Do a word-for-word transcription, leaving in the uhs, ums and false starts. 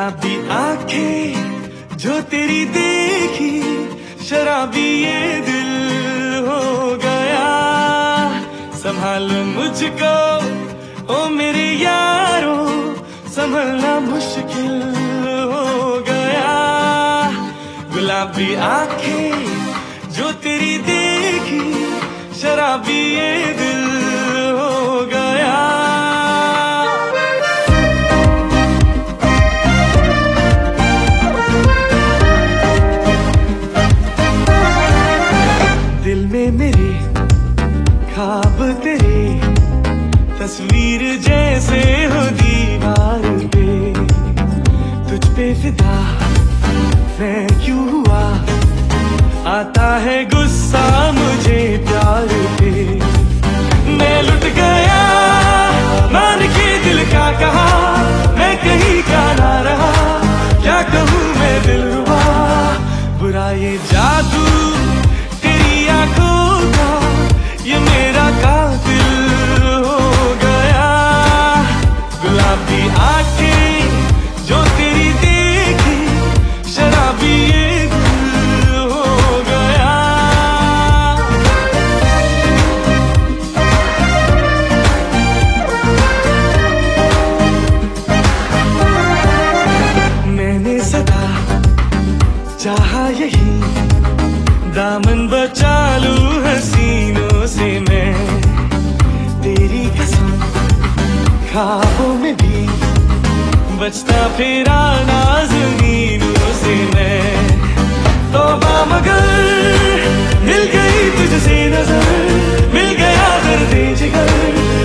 गुलाबी आंखें जो तेरी देखी, शराबी ये दिल हो गया। संभालो मुझको ओ मेरे यारो, संभलना मुश्किल हो गया। गुलाबी आंखें जो तेरी देखी, शराबी ये दिल हो गया। दिल में मेरे ख्वाब तेरे, तस्वीर जैसे हो दीवार पे। तुझ पे फिदा मैं क्यों हुआ, आता है गुस्सा मुझे प्यार पे। मैं लुट गया मान के दिल का कहा, मैं कहीं का ना रहा, क्या कहूँ मैं दिलरुबा। बुरा ये जादू तेरी आंखों का, ये मेरा कातिल हो गया। गुलाबी आंखें जो तेरी देखी, शराबी ये दिल हो गया। मैंने सदा चाहा यही, दामन बचा लूं हसीनों से मैं। तेरी कसम ख्वाबों में भी, बचता फिरा नाज़नीनों से मैं। तौबा मगर मिल गई तुझसे नजर, मिल गया दर्द जिगर,